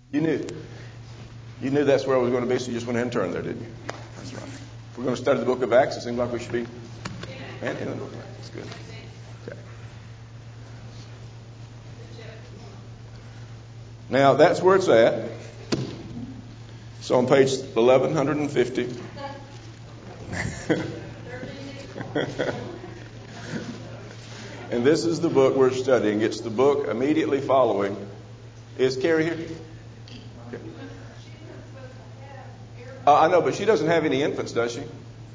You knew that's where I was going to be, so you just went ahead and turned there, didn't you? That's right. If we're going to study the book of Acts, it seems like we should be in the book of Acts. That's good. Okay. Now, that's where it's at. It's on page 1150. And this is the book we're studying. It's the book immediately following. Is Carrie here? Okay. I know, but she doesn't have any infants, does she?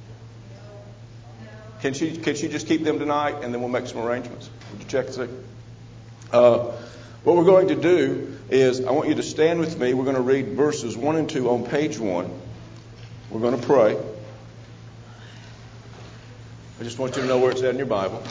Can she just keep them tonight, and then we'll make some arrangements? Would you check and see? What we're going to do is I want you to stand with me. We're going to read verses 1 and 2 on page 1. We're going to pray. I just want you to know where it's at in your Bible.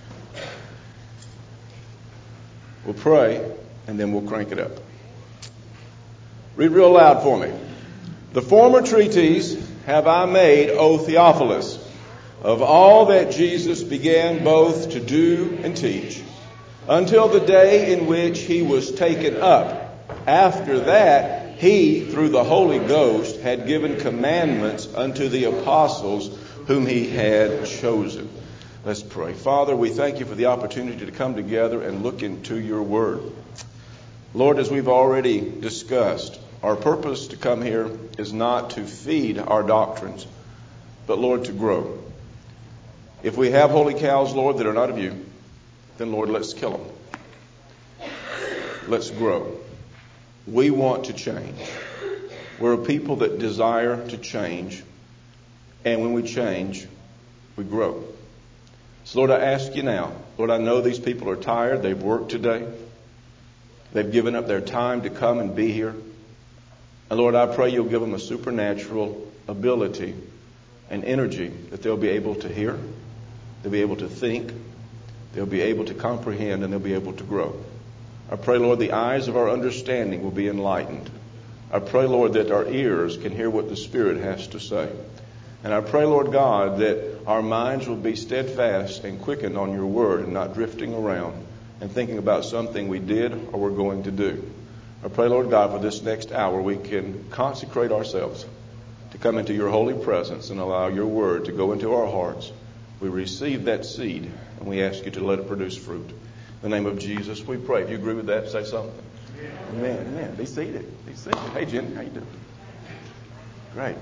We'll pray, and then we'll crank it up. Read real loud for me. The former treatise have I made, O Theophilus, of all that Jesus began both to do and teach, until the day in which he was taken up. After that, he, through the Holy Ghost, had given commandments unto the apostles whom he had chosen. Let's pray. Father, we thank you for the opportunity to come together and look into your word. Lord, as we've already discussed, our purpose to come here is not to feed our doctrines, but, Lord, to grow. If we have holy cows, Lord, that are not of you, then, Lord, let's kill them. Let's grow. We want to change. We're a people that desire to change. And when we change, we grow. So, Lord, I ask you now, Lord, I know these people are tired. They've worked today. They've given up their time to come and be here. And, Lord, I pray you'll give them a supernatural ability and energy that they'll be able to hear, they'll be able to think, they'll be able to comprehend, and they'll be able to grow. I pray, Lord, the eyes of our understanding will be enlightened. I pray, Lord, that our ears can hear what the Spirit has to say. And I pray, Lord God, that our minds will be steadfast and quickened on your word and not drifting around and thinking about something we did or we're going to do. I pray, Lord God, for this next hour we can consecrate ourselves to come into your holy presence and allow your word to go into our hearts. We receive that seed and we ask you to let it produce fruit. In the name of Jesus, we pray. If you agree with that, say something. Amen. Amen. Be seated. Be seated. Hey, Jen, how you doing? Great.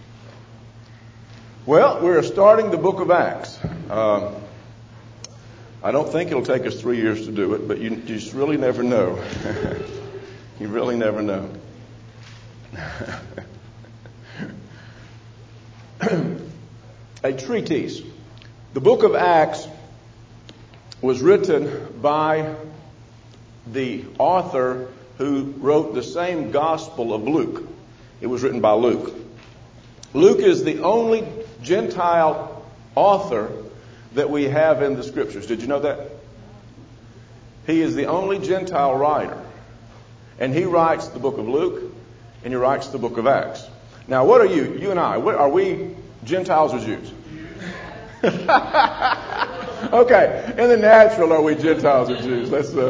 Well, we're starting the book of Acts. I don't think it'll take us 3 years to do it, but you just really never know. You really never know. A treatise. The book of Acts was written by the author who wrote the same gospel of Luke. It was written by Luke. Luke is the only Gentile author that we have in the scriptures. Did you know that? He is the only Gentile writer. And he writes the book of Luke and he writes the book of Acts. Now, what are you? You and I, are we Gentiles or Jews? Okay, in the natural, are we Gentiles or Jews?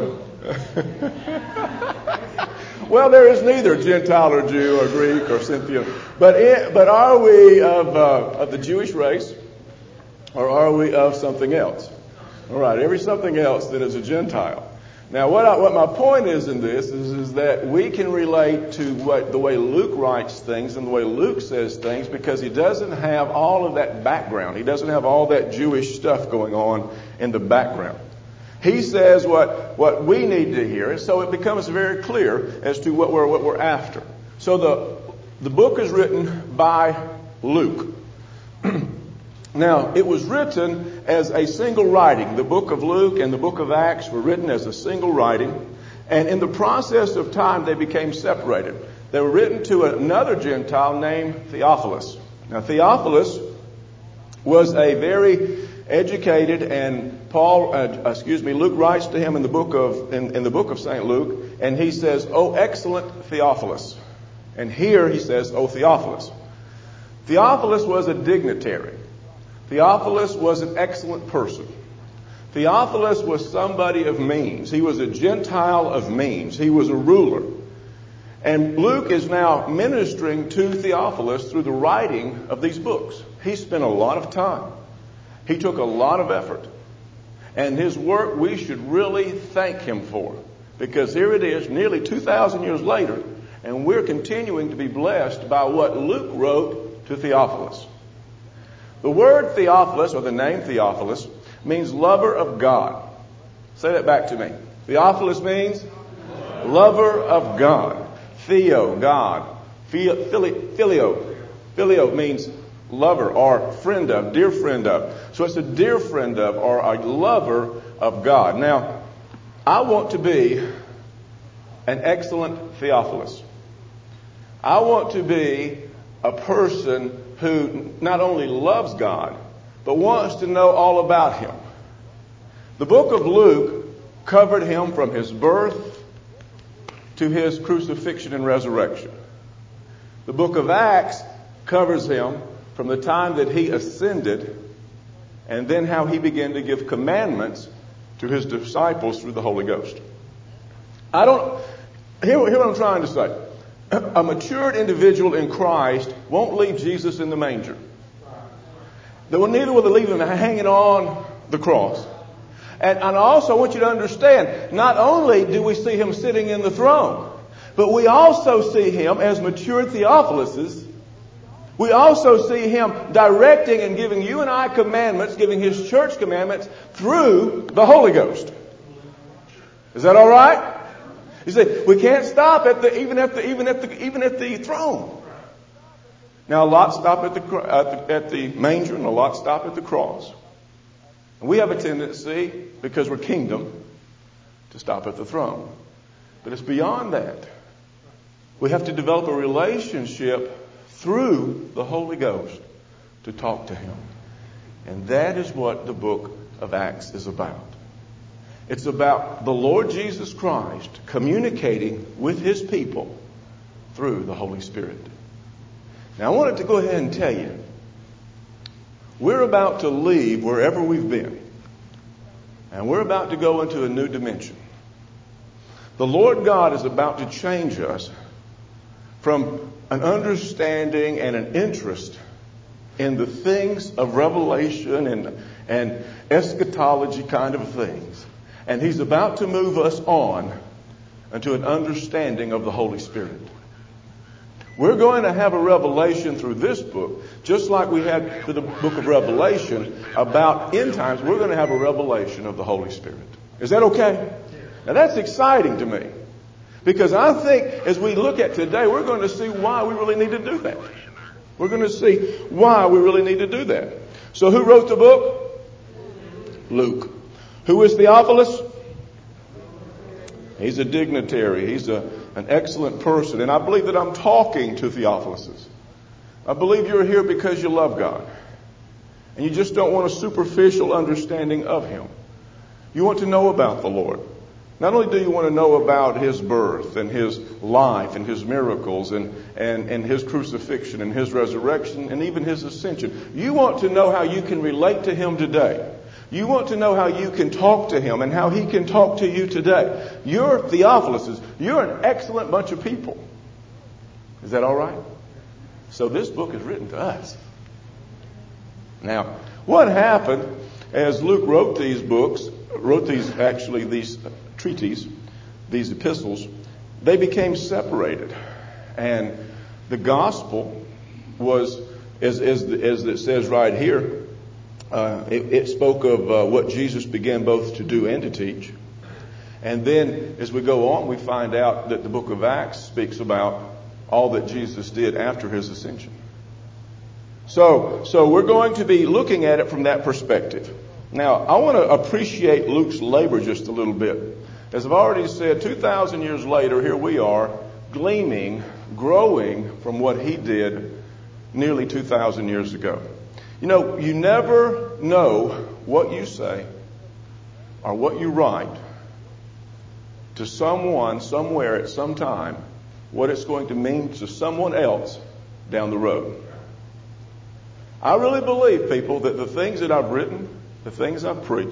Well, there is neither Gentile or Jew or Greek or Scythian. But are we of the Jewish race, or are we of something else? All right, every something else that is a Gentile. Now, what my point is in this is that we can relate to the way Luke writes things and the way Luke says things, because he doesn't have all of that background. He doesn't have all that Jewish stuff going on in the background. He says what we need to hear, so it becomes very clear as to what we're after. So the book is written by Luke. Now, it was written as a single writing. The book of Luke and the book of Acts were written as a single writing. And in the process of time, they became separated. They were written to another Gentile named Theophilus. Now, Theophilus was a very educated, and Luke writes to him in the book of St. Luke, and he says, "O excellent Theophilus." And here he says, "O Theophilus." Theophilus was a dignitary. Theophilus was an excellent person. Theophilus was somebody of means. He was a Gentile of means. He was a ruler. And Luke is now ministering to Theophilus through the writing of these books. He spent a lot of time. He took a lot of effort. And his work we should really thank him for. Because here it is, nearly 2,000 years later, and we're continuing to be blessed by what Luke wrote to Theophilus. The word Theophilus, or the name Theophilus, means lover of God. Say that back to me. Theophilus means lover of God. Theo, God. Filio. Filio means lover or friend of, dear friend of. So it's a dear friend of or a lover of God. Now, I want to be an excellent Theophilus. I want to be a person who not only loves God, but wants to know all about Him. The book of Luke covered him from his birth to his crucifixion and resurrection. The book of Acts covers him from the time that he ascended and then how he began to give commandments to his disciples through the Holy Ghost. Hear what I'm trying to say. A matured individual in Christ won't leave Jesus in the manger. Neither will they leave him hanging on the cross. And I also want you to understand, not only do we see him sitting in the throne, but we also see him as matured Theophiluses. We also see him directing and giving you and I commandments, giving his church commandments through the Holy Ghost. Is that all right? You see, we can't stop even at the throne. Now, a lot stop at the manger, and a lot stop at the cross. And we have a tendency, because we're kingdom, to stop at the throne. But it's beyond that. We have to develop a relationship through the Holy Ghost to talk to Him. And that is what the book of Acts is about. It's about the Lord Jesus Christ communicating with His people through the Holy Spirit. Now, I wanted to go ahead and tell you, we're about to leave wherever we've been. And we're about to go into a new dimension. The Lord God is about to change us from an understanding and an interest in the things of revelation and eschatology kind of things. And He's about to move us on into an understanding of the Holy Spirit. We're going to have a revelation through this book, just like we had through the book of Revelation about end times. We're going to have a revelation of the Holy Spirit. Is that okay? Now that's exciting to me, because I think as we look at today, we're going to see why we really need to do that. We're going to see why we really need to do that. So who wrote the book? Luke. Who is Theophilus? He's a dignitary. He's an excellent person. And I believe that I'm talking to Theophiluses. I believe you're here because you love God. And you just don't want a superficial understanding of Him. You want to know about the Lord. Not only do you want to know about His birth and His life and His miracles and His crucifixion and His resurrection and even His ascension. You want to know how you can relate to Him today. You want to know how you can talk to Him and how He can talk to you today. You're Theophiluses. You're an excellent bunch of people. Is that all right? So this book is written to us. Now, what happened as Luke wrote these treatises, these epistles, they became separated. And the gospel was, as it says right here, it spoke of what Jesus began both to do and to teach. And then as we go on, we find out that the book of Acts speaks about all that Jesus did after His ascension. So we're going to be looking at it from that perspective. Now, I want to appreciate Luke's labor just a little bit. As I've already said, 2,000 years later, here we are, gleaming, growing from what he did nearly 2,000 years ago. You know, you never know what you say or what you write to someone, somewhere, at some time, what it's going to mean to someone else down the road. I really believe, people, that the things that I've written, the things I've preached,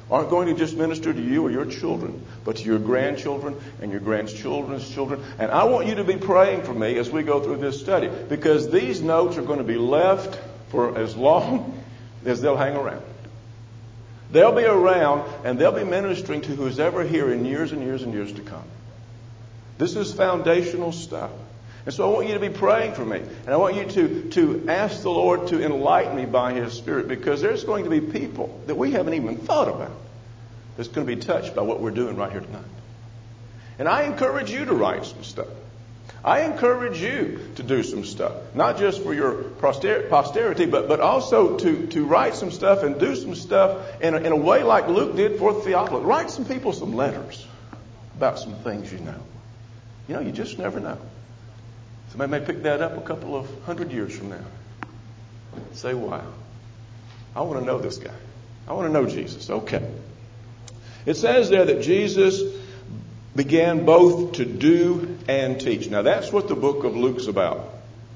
aren't going to just minister to you or your children, but to your grandchildren and your grandchildren's children. And I want you to be praying for me as we go through this study, because these notes are going to be left for as long as they'll hang around. They'll be around, and they'll be ministering to who's ever here in years and years and years to come. This is foundational stuff. And so I want you to be praying for me. And I want you to ask the Lord to enlighten me by His Spirit, because there's going to be people that we haven't even thought about that's going to be touched by what we're doing right here tonight. And I encourage you to write some stuff. I encourage you to do some stuff, not just for your posterity, but also to write some stuff and do some stuff in a way like Luke did for Theophilus. Write some people some letters about some things you know. You know, you just never know. Somebody may pick that up a couple of 100 years from now. Say, wow, I want to know this guy. I want to know Jesus. Okay. It says there that Jesus began both to do and teach. Now, that's what the book of Luke's about.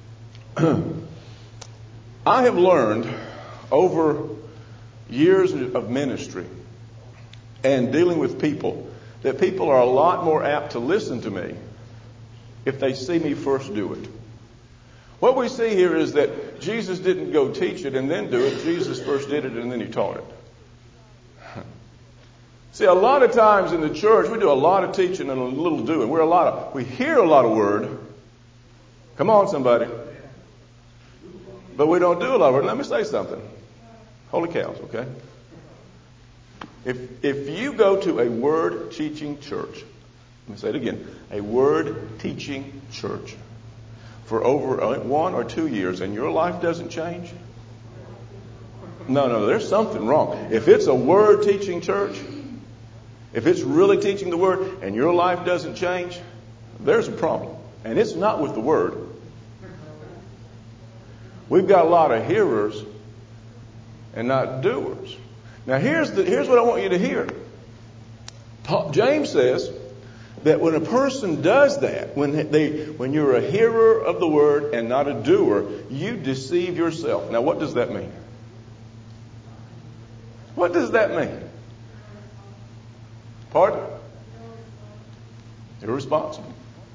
I have learned over years of ministry and dealing with people that people are a lot more apt to listen to me if they see me first do it. What we see here is that Jesus didn't go teach it and then do it. Jesus first did it and then He taught it. See, a lot of times in the church, we do a lot of teaching and a little doing. We hear a lot of word. Come on, somebody. But we don't do a lot of word. Let me say something. Holy cows, okay? If you go to a word teaching church, let me say it again, a word teaching church for over 1 or 2 years and your life doesn't change, no, there's something wrong. If it's a word teaching church, if it's really teaching the word and your life doesn't change, there's a problem. And it's not with the word. We've got a lot of hearers and not doers. Now here's what I want you to hear. James says that when a person does that, when you're a hearer of the word and not a doer, you deceive yourself. Now what does that mean? What does that mean? Pardon? Irresponsible.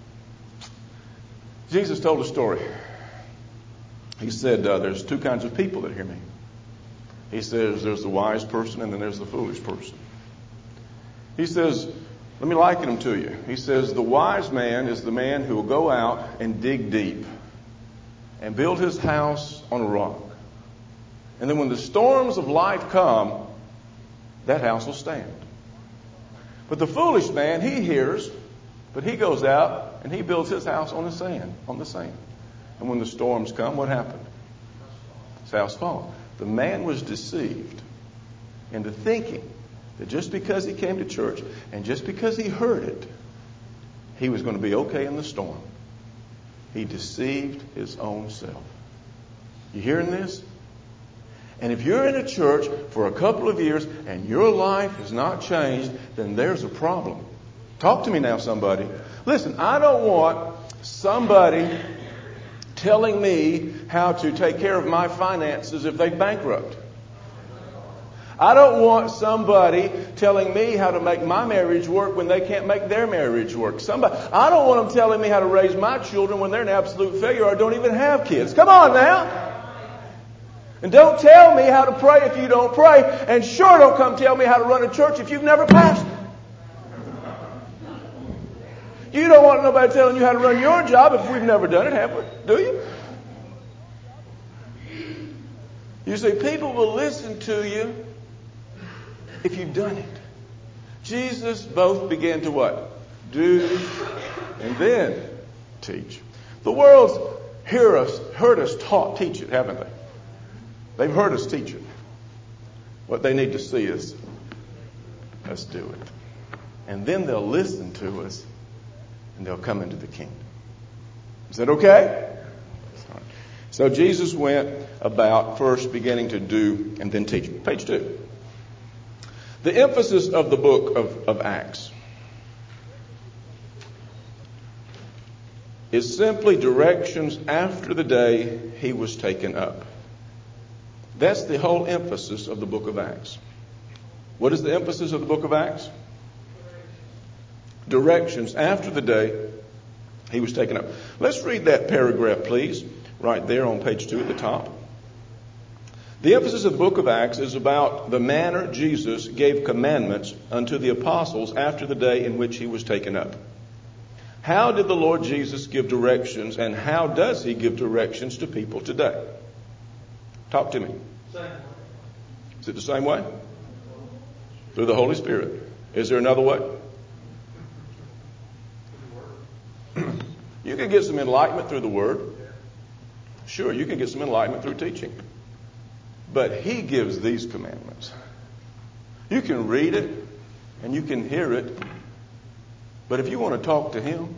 Jesus told a story. He said, there's 2 kinds of people that hear me. He says there's the wise person and then there's the foolish person. He says, let me liken them to you. He says the wise man is the man who will go out and dig deep and build his house on a rock. And then when the storms of life come, that house will stand. But the foolish man, he hears, but he goes out and he builds his house on the sand. And when the storms come, what happened? His house falls. The man was deceived into thinking that just because he came to church and just because he heard it, he was going to be okay in the storm. He deceived his own self. You hearing this? And if you're in a church for a couple of years and your life has not changed, then there's a problem. Talk to me now, somebody. Listen, I don't want somebody telling me how to take care of my finances if they bankrupt. I don't want somebody telling me how to make my marriage work when they can't make their marriage work. I don't want them telling me how to raise my children when they're an absolute failure or don't even have kids. Come on now. And don't tell me how to pray if you don't pray. And sure don't come tell me how to run a church if you've never pastored. You don't want nobody telling you how to run your job if we've never done it, have we? Do you? You see, people will listen to you if you've done it. Jesus both began to what? Do and then teach. The world's heard us teach it, haven't they? They've heard us teach it. What they need to see is us do it. And then they'll listen to us and they'll come into the kingdom. Is that okay? So Jesus went about first beginning to do and then teach. Page 2. The emphasis of the book of Acts is simply directions after the day he was taken up. That's the whole emphasis of the book of Acts. What is the emphasis of the book of Acts? Directions after the day he was taken up. Let's read that paragraph, please, right there on page 2 at the top. The emphasis of the book of Acts is about the manner Jesus gave commandments unto the apostles after the day in which he was taken up. How did the Lord Jesus give directions, and how does he give directions to people today? Talk to me. Same way. Is it the same way? Through the Holy Spirit. Is there another way? You can get some enlightenment through the Word. Sure, you can get some enlightenment through teaching. But he gives these commandments. You can read it and you can hear it. But if you want to talk to him,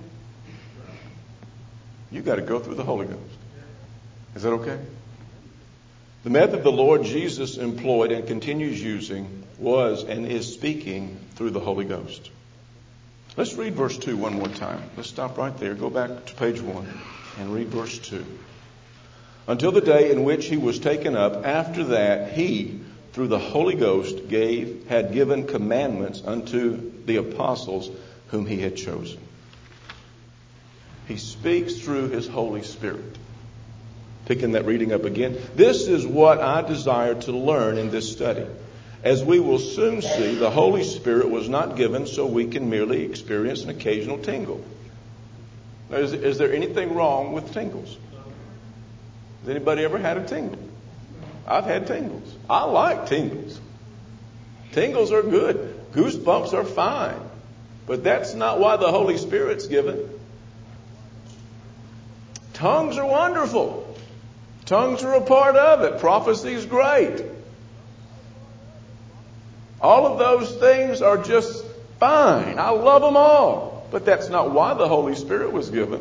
you got to go through the Holy Ghost. Is that okay? The method the Lord Jesus employed and continues using was and is speaking through the Holy Ghost. Let's read verse 2 one more time. Let's stop right there. Go back to page 1 and read verse 2. Until the day in which he was taken up, after that he, through the Holy Ghost, had given commandments unto the apostles whom he had chosen. He speaks through his Holy Spirit. Picking that reading up again. This is what I desire to learn in this study. As we will soon see, the Holy Spirit was not given so we can merely experience an occasional tingle. Now, is there anything wrong with tingles? Has anybody ever had a tingle? I've had tingles. I like tingles. Tingles are good. Goosebumps are fine. But that's not why the Holy Spirit's given. Tongues are wonderful. Tongues are a part of it. Prophecy is great. All of those things are just fine. I love them all. But that's not why the Holy Spirit was given.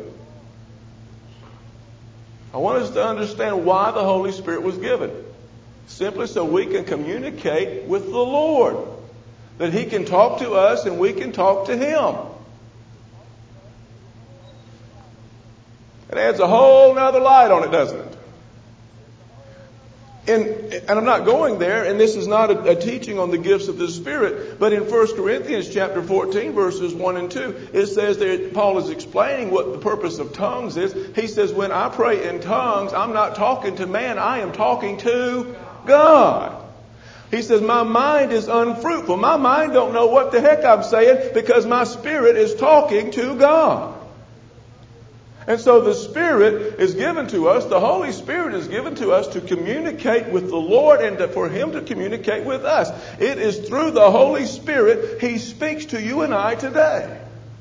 I want us to understand why the Holy Spirit was given. Simply so we can communicate with the Lord. That he can talk to us and we can talk to him. It adds a whole nother light on it, doesn't it? And I'm not going there, and this is not a teaching on the gifts of the Spirit, but in 1 Corinthians chapter 14, verses 1 and 2, it says that Paul is explaining what the purpose of tongues is. He says, when I pray in tongues, I'm not talking to man, I am talking to God. He says, my mind is unfruitful. My mind don't know what the heck I'm saying because my spirit is talking to God. And so the Spirit is given to us, the Holy Spirit is given to us to communicate with the Lord and for him to communicate with us. It is through the Holy Spirit he speaks to you and I today.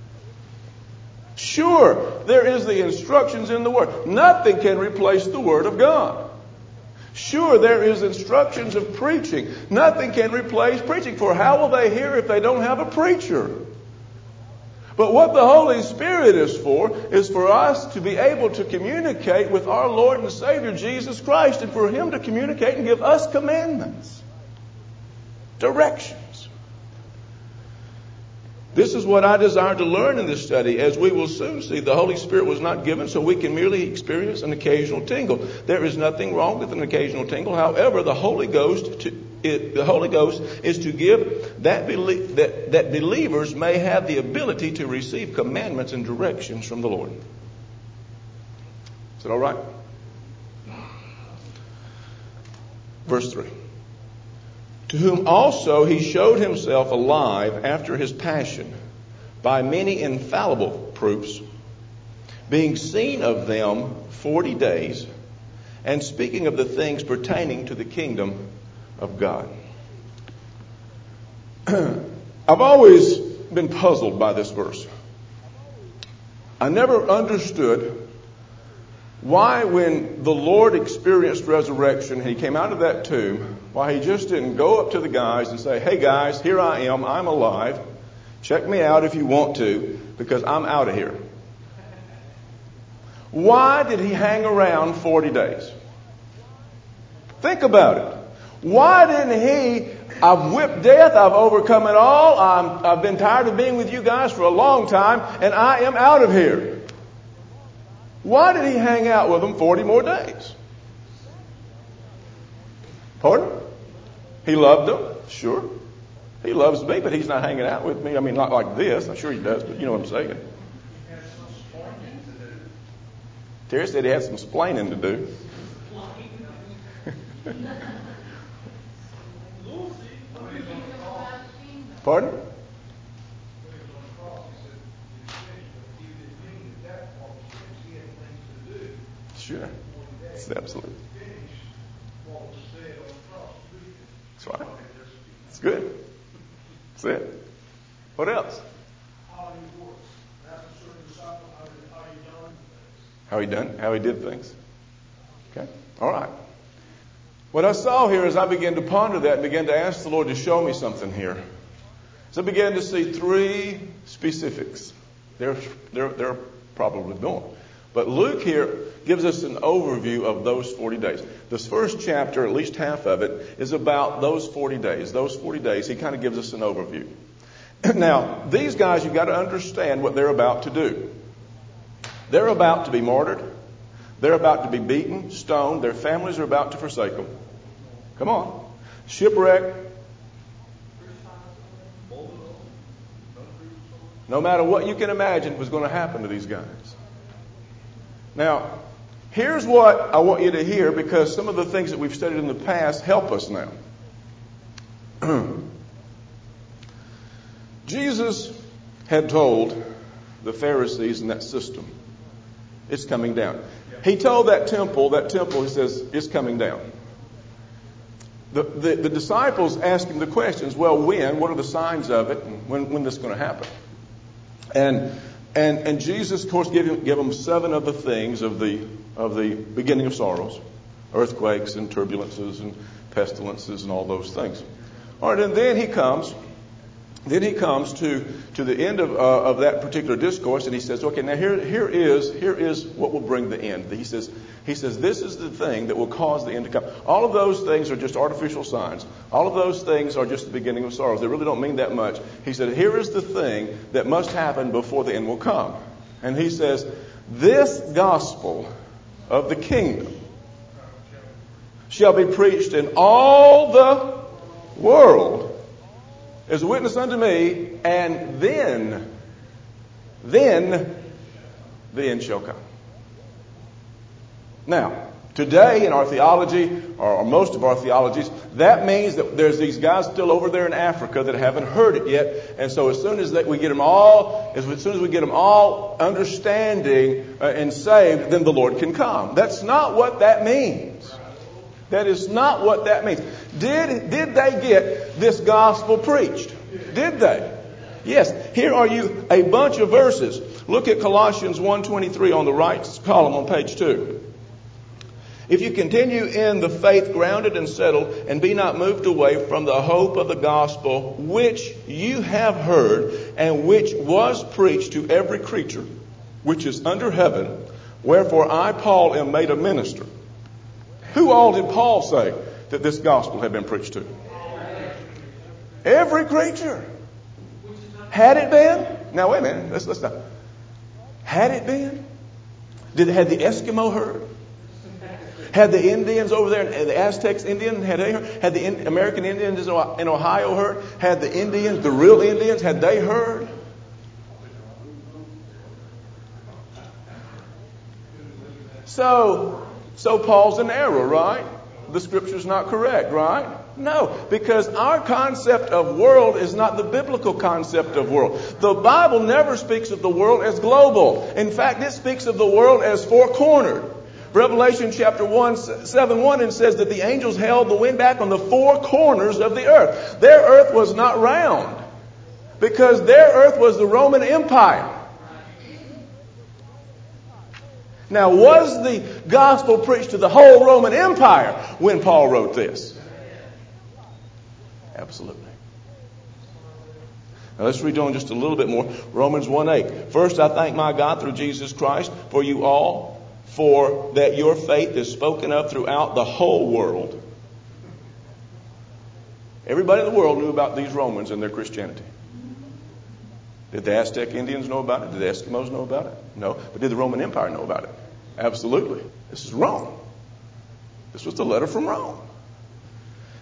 Sure, there is the instructions in the Word. Nothing can replace the Word of God. Sure, there is instructions of preaching. Nothing can replace preaching, for how will they hear if they don't have a preacher? But what the Holy Spirit is for us to be able to communicate with our Lord and Savior Jesus Christ and for him to communicate and give us commandments, directions. This is what I desire to learn in this study. As we will soon see, the Holy Spirit was not given so we can merely experience an occasional tingle. There is nothing wrong with an occasional tingle. However, the Holy Ghost is to give that believers may have the ability to receive commandments and directions from the Lord. Is that all right? Verse 3. To whom also he showed himself alive after his passion by many infallible proofs, being seen of them 40 days, and speaking of the things pertaining to the kingdom of God. I've always been puzzled by this verse. I never understood why, when the Lord experienced resurrection, he came out of that tomb, why he just didn't go up to the guys and say, hey guys, here I am, I'm alive. Check me out if you want to, because I'm out of here. Why did he hang around 40 days? Think about it. Why didn't he, I've whipped death, I've overcome it all, I've been tired of being with you guys for a long time, and I am out of here. Why did he hang out with them 40 more days? Pardon? He loved them, sure. He loves me, but he's not hanging out with me. I mean, not like this. I'm sure he does, but you know what I'm saying. Terry said he had some splaining to do. Pardon? Sure. It's absolutely. That's right. It's good. That's it. What else? How he done? How he did things. Okay. All right. What I saw here as I began to ponder that and began to ask the Lord to show me something here, is I began to see three specifics. They're probably more. But Luke here gives us an overview of those 40 days. This first chapter, at least half of it, is about those 40 days. Those 40 days, he kind of gives us an overview. Now, these guys, you've got to understand what they're about to do. They're about to be martyred. They're about to be beaten, stoned. Their families are about to forsake them. Come on. Shipwrecked. No matter what you can imagine was going to happen to these guys. Now, here's what I want you to hear, because some of the things that we've studied in the past help us now. Jesus had told the Pharisees in that system, it's coming down. He told that temple, he says, it's coming down. The disciples asked him the questions, well, when? What are the signs of it? And when this is going to happen? And Jesus, of course, gave them 7 of the things of the beginning of sorrows, earthquakes and turbulences and pestilences and all those things. All right, and then he comes to the end of that particular discourse, and he says, okay, now here is what will bring the end. He says this is the thing that will cause the end to come. All of those things are just artificial signs. All of those things are just the beginning of sorrows. They really don't mean that much. He said, here is the thing that must happen before the end will come. And he says, this gospel of the kingdom shall be preached in all the world as a witness unto me, and then the end shall come. Now, today in our theology, or most of our theologies, that means that there's these guys still over there in Africa that haven't heard it yet, and so as soon as we get them all understanding and saved, then the Lord can come. That's not what that means. That is not what that means. Did they get this gospel preached? Did they? Yes. Here are you a bunch of verses. Look at Colossians 1:23 on the right column on page 2. If you continue in the faith grounded and settled, and be not moved away from the hope of the gospel which you have heard, and which was preached to every creature which is under heaven, wherefore I, Paul, am made a minister. Who all did Paul say that this gospel had been preached to? Every creature. Had it been? Now wait a minute. Let's stop. Had it been? Had the Eskimo heard? Had the Indians over there, the Aztecs Indian, had they heard? Had the American Indians in Ohio heard? Had the Indians, the real Indians, had they heard? So Paul's in error, right? The scripture's not correct, right? No, because our concept of world is not the biblical concept of world. The Bible never speaks of the world as global. In fact, it speaks of the world as four-cornered. Revelation chapter 7:1 and says that the angels held the wind back on the four corners of the earth. Their earth was not round, because their earth was the Roman Empire. Now, was the gospel preached to the whole Roman Empire when Paul wrote this? Absolutely. Now let's read on just a little bit more. Romans 1:8. First, I thank my God through Jesus Christ for you all, for that your faith is spoken of throughout the whole world. Everybody in the world knew about these Romans and their Christianity. Did the Aztec Indians know about it? Did the Eskimos know about it? No. But did the Roman Empire know about it? Absolutely. This is Rome. This was the letter from Rome.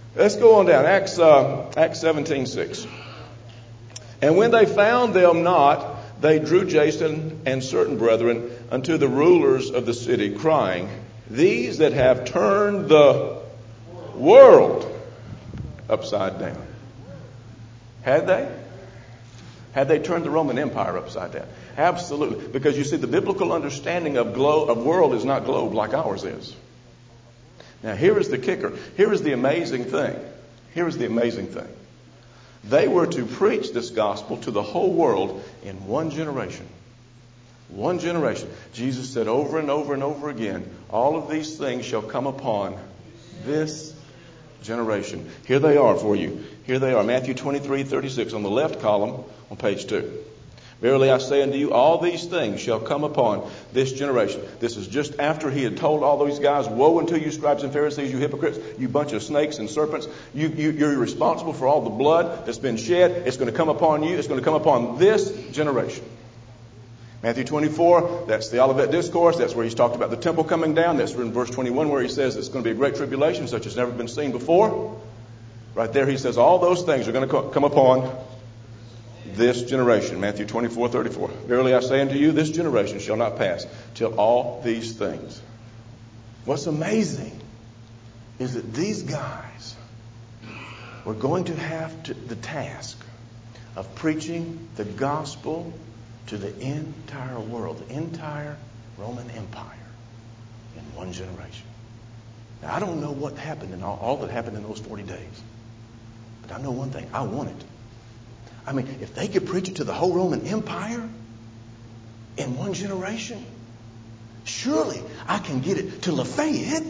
Let's go on down. Acts 17:6. And when they found them not, they drew Jason and certain brethren unto the rulers of the city, crying, These that have turned the world upside down. Had they? Had they turned the Roman Empire upside down? Absolutely. Because you see, the biblical understanding of world is not globe like ours is. Now, here is the kicker. Here is the amazing thing. Here is the amazing thing. They were to preach this gospel to the whole world in one generation. One generation. Jesus said over and over and over again, all of these things shall come upon this generation. Here they are for you. Here they are. Matthew 23:36 on the left column on page 2. Verily I say unto you, all these things shall come upon this generation. This is just after he had told all those guys, woe unto you, scribes and Pharisees, you hypocrites, you bunch of snakes and serpents. You're responsible for all the blood that's been shed. It's going to come upon you. It's going to come upon this generation. Matthew 24, that's the Olivet Discourse. That's where he's talked about the temple coming down. That's in verse 21 where he says it's going to be a great tribulation such as never been seen before. Right there he says all those things are going to come upon this generation. Matthew 24:34. Verily I say unto you, this generation shall not pass till all these things. What's amazing is that these guys were going to have the task of preaching the gospel to the entire world, the entire Roman Empire in one generation. Now, I don't know what happened in all that happened in those 40 days. But I know one thing. I want it. I mean, if they could preach it to the whole Roman Empire in one generation, surely I can get it to Lafayette.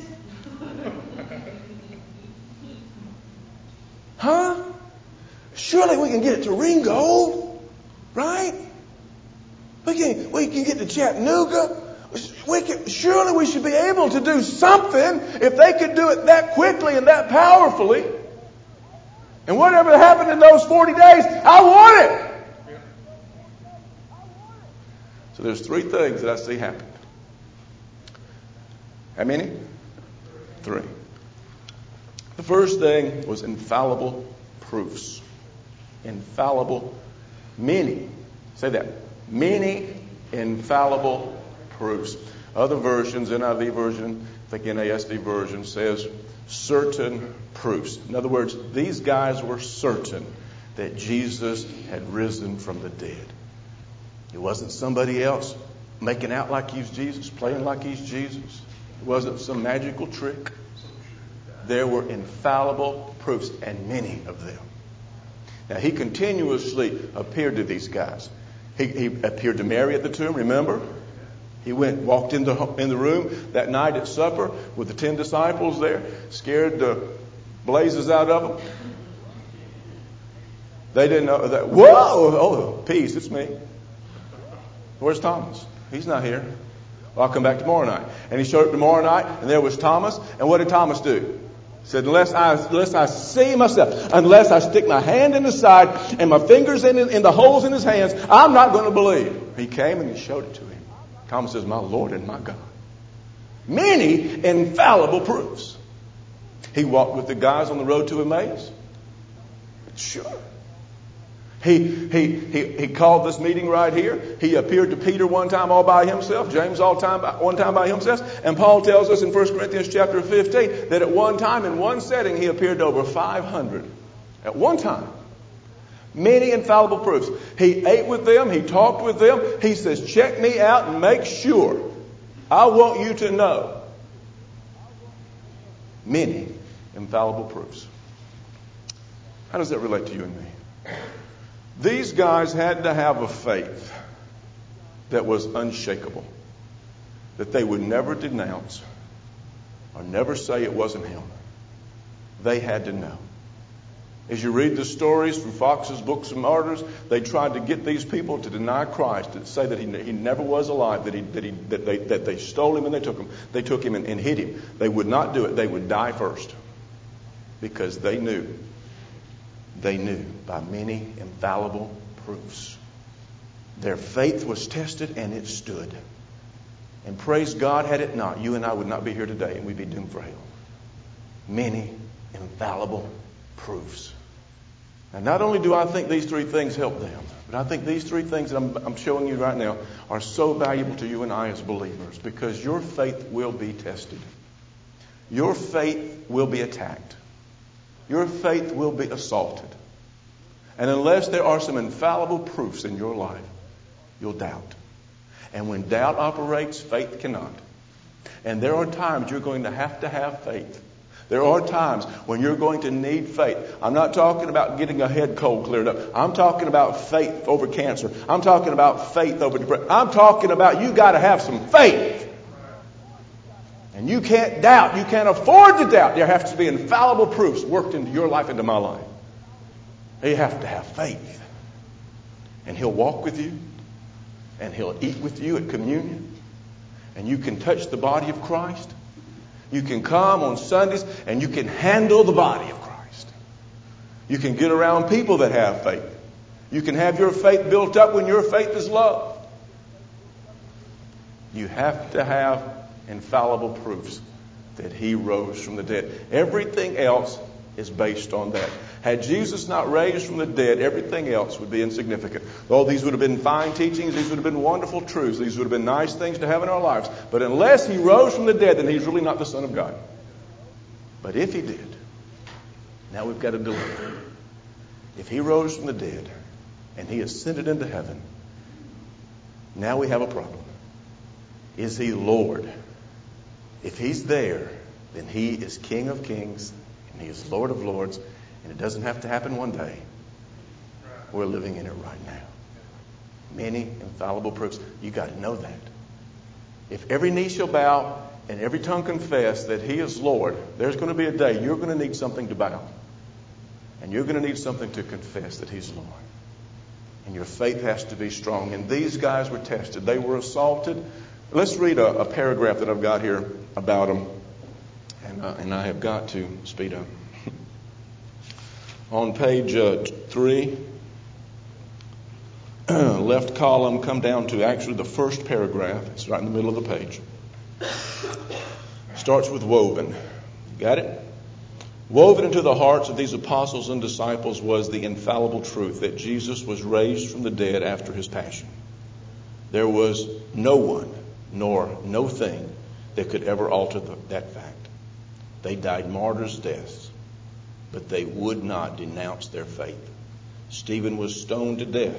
Huh? Surely we can get it to Ringgold, right? We can get to Chattanooga. Surely we should be able to do something if they could do it that quickly and that powerfully. And whatever happened in those 40 days, I want it. So there's 3 things that I see happen. How many? 3. The first thing was infallible proofs. Infallible, many. Say that. Many infallible proofs. Other versions, NIV version, I think NASD version says certain proofs. In other words, these guys were certain that Jesus had risen from the dead. It wasn't somebody else making out like he's Jesus, playing like he's Jesus. It wasn't some magical trick. There were infallible proofs, and many of them. Now, he continuously appeared to these guys. He appeared to Mary at the tomb, remember? He walked in the room that night at supper with the 10 disciples there, scared the blazes out of them. They didn't know that. Whoa! Oh, peace, it's me. Where's Thomas? He's not here. Well, I'll come back tomorrow night. And he showed up tomorrow night, and there was Thomas. And what did Thomas do? He said, unless I see myself, unless I stick my hand in the side and my fingers in the holes in his hands, I'm not going to believe. He came and he showed it to him. Thomas says, my Lord and my God. Many infallible proofs. He walked with the guys on the road to Emmaus. Sure. He called this meeting right here. He appeared to Peter one time all by himself. James one time by himself. And Paul tells us in 1 Corinthians chapter 15 that at one time in one setting he appeared to over 500. At one time. Many infallible proofs. He ate with them. He talked with them. He says, check me out and make sure. I want you to know. Many infallible proofs. How does that relate to you and me? These guys had to have a faith that was unshakable. That they would never denounce or never say it wasn't him. They had to know. As you read the stories from Fox's Books of Martyrs, they tried to get these people to deny Christ, to say that he never was alive, that they stole him and they took him. They took him and hid him. They would not do it. They would die first. Because they knew by many infallible proofs. Their faith was tested and it stood. And praise God, had it not, you and I would not be here today and we'd be doomed for hell. Many infallible proofs. And not only do I think these three things help them, but I think these three things that I'm showing you right now are so valuable to you and I as believers, because your faith will be tested. Your faith will be attacked. Your faith will be assaulted. And unless there are some infallible proofs in your life, you'll doubt. And when doubt operates, faith cannot. And there are times you're going to have faith. There are times when you're going to need faith. I'm not talking about getting a head cold cleared up. I'm talking about faith over cancer. I'm talking about faith over depression. I'm talking about you got to have some faith. And you can't doubt. You can't afford to doubt. There has to be infallible proofs worked into your life, into my life. You have to have faith. And He'll walk with you. And He'll eat with you at communion. And you can touch the body of Christ. You can come on Sundays and you can handle the body of Christ. You can get around people that have faith. You can have your faith built up when your faith is low. You have to have infallible proofs that He rose from the dead. Everything else is based on that. Had Jesus not raised from the dead, everything else would be insignificant. Oh, these would have been fine teachings. These would have been wonderful truths. These would have been nice things to have in our lives. But unless He rose from the dead, then He's really not the Son of God. But if He did, now we've got a dilemma. If He rose from the dead and He ascended into heaven, now we have a problem. Is He Lord? If He's there, then He is King of kings and He is Lord of lords. And it doesn't have to happen one day. We're living in it right now. Many infallible proofs. You got to know that. If every knee shall bow and every tongue confess that He is Lord, there's going to be a day you're going to need something to bow. And you're going to need something to confess that He's Lord. And your faith has to be strong. And these guys were tested. They were assaulted. Let's read a paragraph that I've got here about them. And I have got to speed up. On page 3, left column, come down to actually the first paragraph. It's right in the middle of the page. Starts with woven. Got it? Woven into the hearts of these apostles and disciples was the infallible truth that Jesus was raised from the dead after His passion. There was no one, nor no thing, that could ever alter that fact. They died martyrs' deaths, but they would not denounce their faith. Stephen was stoned to death.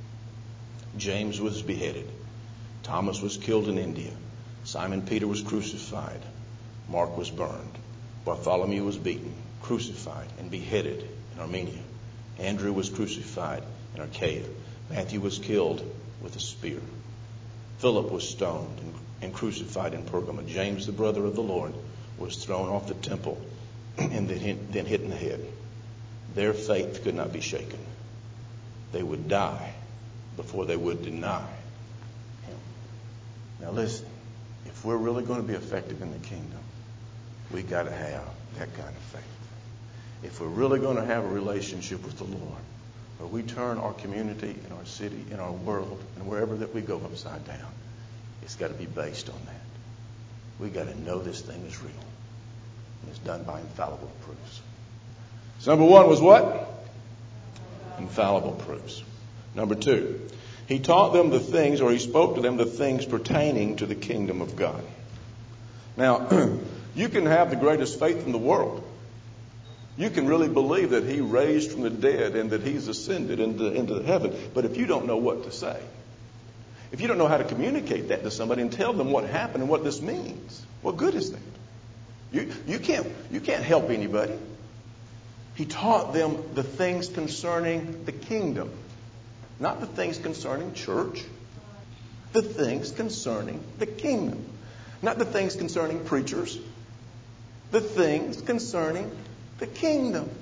James was beheaded. Thomas was killed in India. Simon Peter was crucified. Mark was burned. Bartholomew was beaten, crucified, and beheaded in Armenia. Andrew was crucified in Achaia. Matthew was killed with a spear. Philip was stoned and crucified in Pergamum. James, the brother of the Lord, was thrown off the temple and then hit in the head. Their faith could not be shaken. They would die before they would deny Him. Now listen, if we're really going to be effective in the kingdom, we got to have that kind of faith. If we're really going to have a relationship with the Lord, where we turn our community and our city and our world and wherever that we go upside down, it's got to be based on that. We got to know this thing is real. And it's done by infallible proofs. So number 1 was what? Infallible proofs. Number 2, He taught them the things, or He spoke to them the things pertaining to the kingdom of God. Now, you can have the greatest faith in the world. You can really believe that He raised from the dead and that He's ascended into heaven. But if you don't know what to say, if you don't know how to communicate that to somebody and tell them what happened and what this means, what good is that? You can't help anybody. He taught them the things concerning the kingdom, not the things concerning church. The things concerning the kingdom, not the things concerning preachers. The things concerning the kingdom.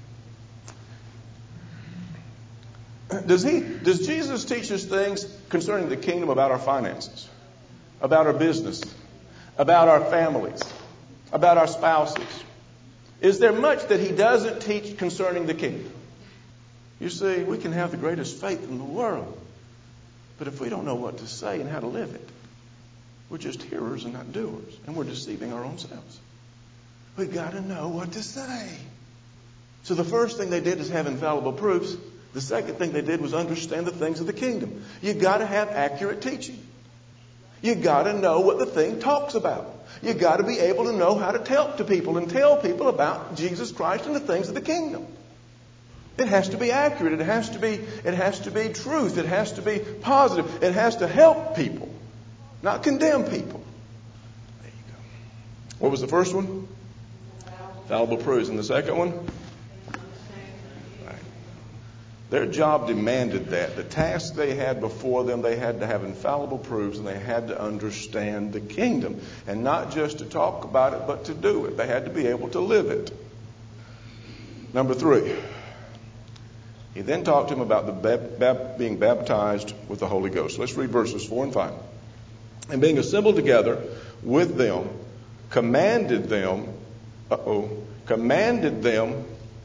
Does Jesus teach us things concerning the kingdom about our finances, about our business, about our families, about our spouses? Is there much that He doesn't teach concerning the kingdom? You see, we can have the greatest faith in the world, but if we don't know what to say and how to live it, we're just hearers and not doers, and we're deceiving our own selves. We got to know what to say. So the first thing they did is have infallible proofs. The second thing they did was understand the things of the kingdom. You got to have accurate teaching. You got to know what the thing talks about. You got to be able to know how to tell to people and tell people about Jesus Christ and the things of the kingdom. It has to be accurate. It has to be truth. It has to be positive. It has to help people, not condemn people. There you go. What was the first one? Infallible proofs. And the second one? Right. Their job demanded that. The task they had before them, they had to have infallible proofs, and they had to understand the kingdom. And not just to talk about it, but to do it. They had to be able to live it. Number 3. He then talked to him about being baptized with the Holy Ghost. Let's read verses 4 and 5. And being assembled together with them, commanded them, commanded them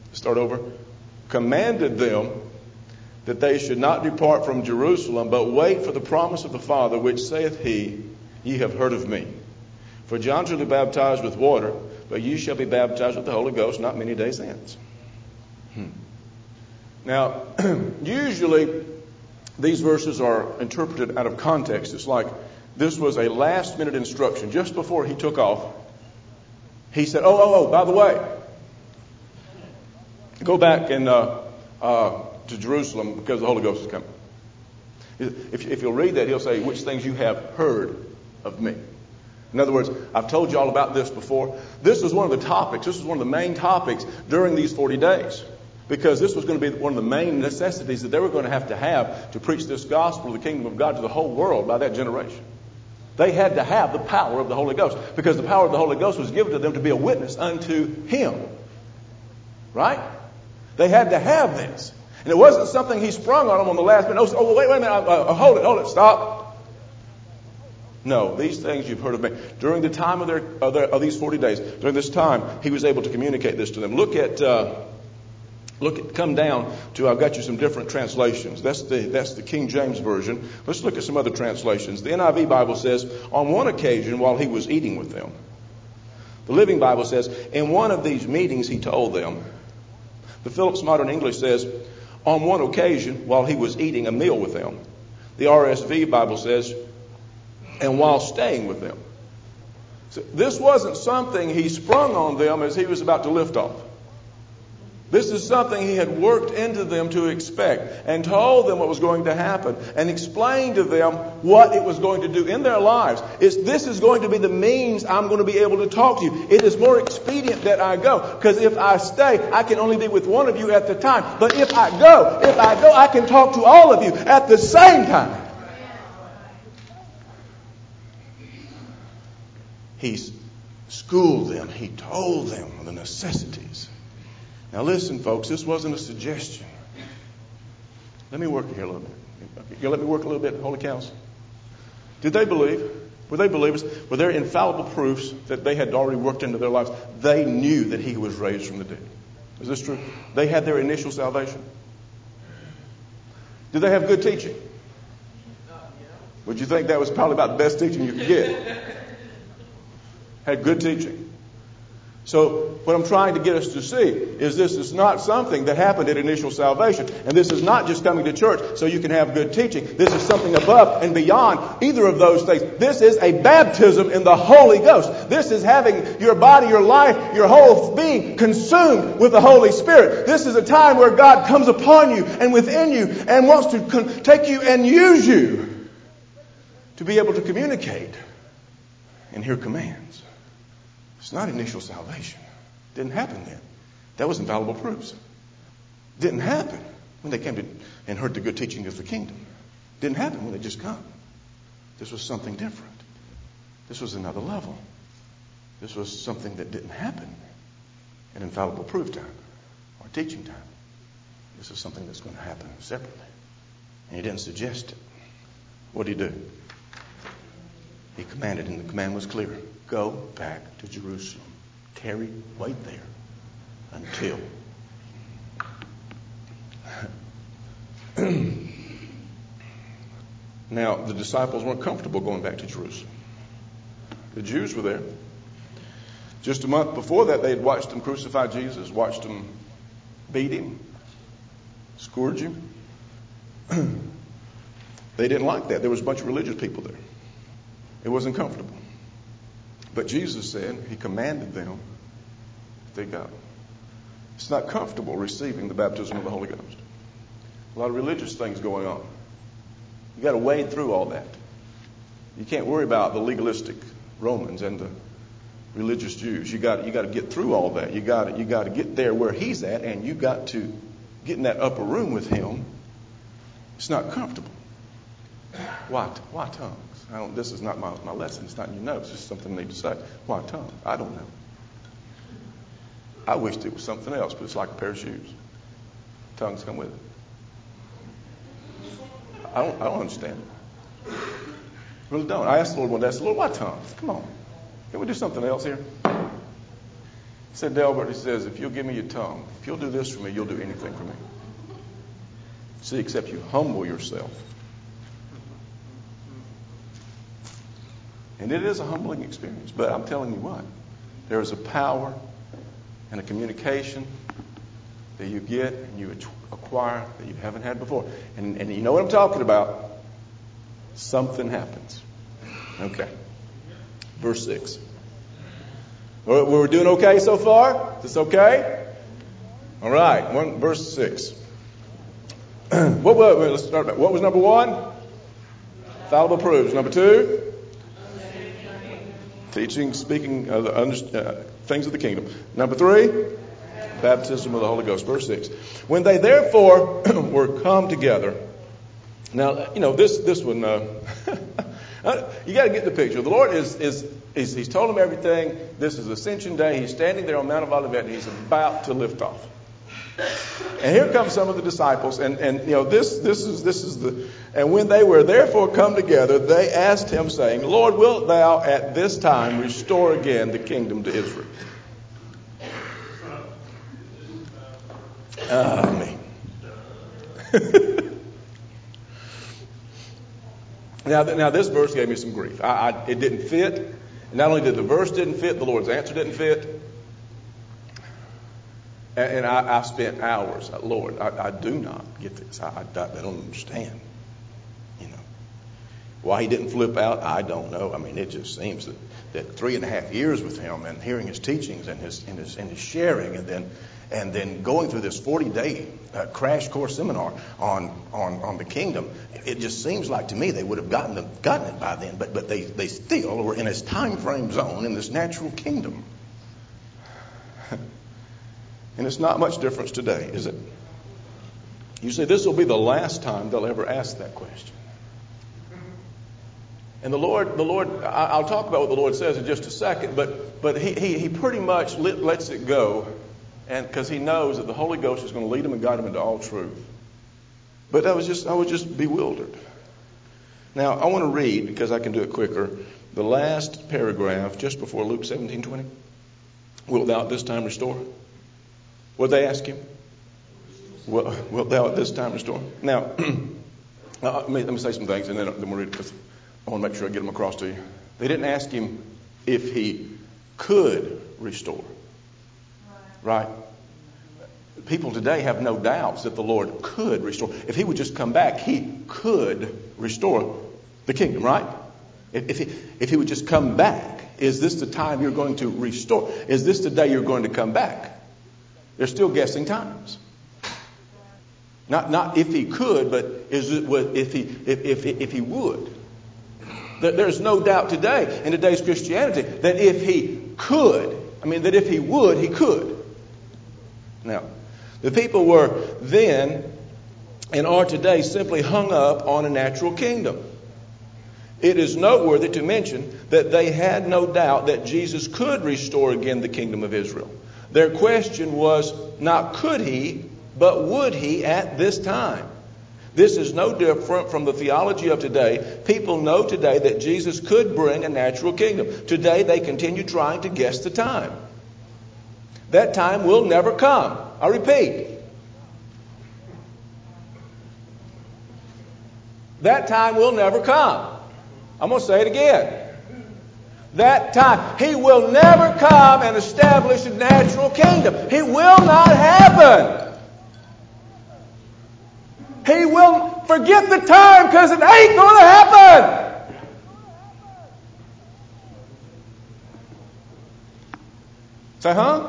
that they should not depart from Jerusalem, but wait for the promise of the Father, which saith he, Ye have heard of me. For John truly baptized with water, but ye shall be baptized with the Holy Ghost not many days hence. Now, usually these verses are interpreted out of context. It's like this was a last-minute instruction. Just before he took off, he said, by the way, go back and to Jerusalem because the Holy Ghost is coming. If you'll read that, he'll say, which things you have heard of me. In other words, I've told you all about this before. This was one of the topics. This was one of the main topics during these 40 days. Because this was going to be one of the main necessities that they were going to have to preach this gospel of the kingdom of God to the whole world by that generation. They had to have the power of the Holy Ghost, because the power of the Holy Ghost was given to them to be a witness unto Him. Right? They had to have this. And it wasn't something he sprung on them on the last minute. Wait a minute, hold it, stop. No, these things you've heard of me. During the time of these 40 days, during this time, he was able to communicate this to them. Come down to, I've got you some different translations. That's the King James Version. Let's look at some other translations. The NIV Bible says, on one occasion while he was eating with them. The Living Bible says, in one of these meetings he told them. The Phillips Modern English says, on one occasion while he was eating a meal with them. The RSV Bible says, and while staying with them. So this wasn't something he sprung on them as he was about to lift off. This is something he had worked into them to expect, and told them what was going to happen, and explained to them what it was going to do in their lives. This is going to be the means I'm going to be able to talk to you. It is more expedient that I go, because if I stay, I can only be with one of you at the time. But if I go, I can talk to all of you at the same time. He schooled them. He told them the necessities. Now listen, folks, this wasn't a suggestion. Let me work here a little bit. You let me work a little bit, Holy Council. Did they believe? Were they believers? Were there infallible proofs that they had already worked into their lives? They knew that he was raised from the dead. Is this true? They had their initial salvation. Did they have good teaching? Would you think that was probably about the best teaching you could get? Had good teaching. So what I'm trying to get us to see is this is not something that happened at initial salvation. And this is not just coming to church so you can have good teaching. This is something above and beyond either of those things. This is a baptism in the Holy Ghost. This is having your body, your life, your whole being consumed with the Holy Spirit. This is a time where God comes upon you and within you and wants to take you and use you to be able to communicate and hear commands. It's not initial salvation. Didn't happen then. That was infallible proofs. Didn't happen when they came to and heard the good teaching of the kingdom. Didn't happen when they just come. This was something different. This was another level. This was something that didn't happen at infallible proof time or teaching time. This is something that's going to happen separately. And he didn't suggest it. What did he do? He commanded, and the command was clear. Go back to Jerusalem. Wait there until. Now, the disciples weren't comfortable going back to Jerusalem. The Jews were there. Just a month before that, they had watched them crucify Jesus, watched them beat him, scourge him. They didn't like that. There was a bunch of religious people there. It wasn't comfortable. But Jesus said, he commanded them to go. It's not comfortable receiving the baptism of the Holy Ghost. A lot of religious things going on. You got to wade through all that. You can't worry about the legalistic Romans and the religious Jews. You got to get through all that. You got to get there where he's at, and you got to get in that upper room with him. It's not comfortable. Why tongues? This is not my lesson. It's not in your notes. It's something I need to say. Why tongues? I don't know. I wished it was something else, but it's like a pair of shoes. Tongues come with it. I don't understand it. Really don't. I asked the Lord one day, I said, Lord, why tongues? Come on. Can we do something else here? He said, Delbert, he says, if you'll give me your tongue, if you'll do this for me, you'll do anything for me. See, except you humble yourself. And it is a humbling experience. But I'm telling you what, there is a power and a communication that you get and you acquire that you haven't had before. And you know what I'm talking about. Something happens. Okay. Verse 6. We're doing okay so far? Is this okay? All right. Verse 6. Let's start back. What was number 1? Fallible proofs. Number 2? Teaching, speaking things of the kingdom. Number 3? Baptism of the Holy Ghost. Verse 6. When they therefore were come together. Now, this one, you got to get the picture. The Lord he's told them everything. This is Ascension Day. He's standing there on Mount of Olivet and he's about to lift off. And here come some of the disciples, and this is the. And when they were therefore come together, they asked him, saying, Lord, wilt thou at this time restore again the kingdom to Israel? Me. Now this verse gave me some grief. It didn't fit. And not only did the verse didn't fit, the Lord's answer didn't fit. And I spent hours. Lord, I do not get this. I don't understand. Why he didn't flip out, I don't know. I mean, it just seems that 3.5 years with him and hearing his teachings and his sharing, and then going through this 40-day crash course seminar on the kingdom, it just seems like to me they would have gotten it by then. But they still were in this time frame zone in this natural kingdom. And it's not much difference today, is it? You say this will be the last time they'll ever ask that question. And the Lord, I'll talk about what the Lord says in just a second, but he pretty much lets it go, and because he knows that the Holy Ghost is going to lead him and guide him into all truth. But I was just bewildered. Now I want to read, because I can do it quicker, the last paragraph just before Luke 17:20. Wilt thou at this time restore? What did they ask him? Wilt thou at this time restore? Now, let me say some things, and then we'll read it, because I want to make sure I get them across to you. They didn't ask him if he could restore. Right? People today have no doubts that the Lord could restore. If he would just come back, he could restore the kingdom, right? If he would just come back, is this the time you're going to restore? Is this the day you're going to come back? They're still guessing times. Not if he could, but if he would. There's no doubt today in today's Christianity that if he could, that if he would, he could. Now, the people were then and are today simply hung up on a natural kingdom. It is noteworthy to mention that they had no doubt that Jesus could restore again the kingdom of Israel. Their question was not could he, but would he at this time? This is no different from the theology of today. People know today that Jesus could bring a natural kingdom. Today they continue trying to guess the time. That time will never come. I repeat. That time will never come. I'm going to say it again. that time. He will never come and establish a natural kingdom. It will not happen. He will forget the time because it ain't going to happen. Say, huh?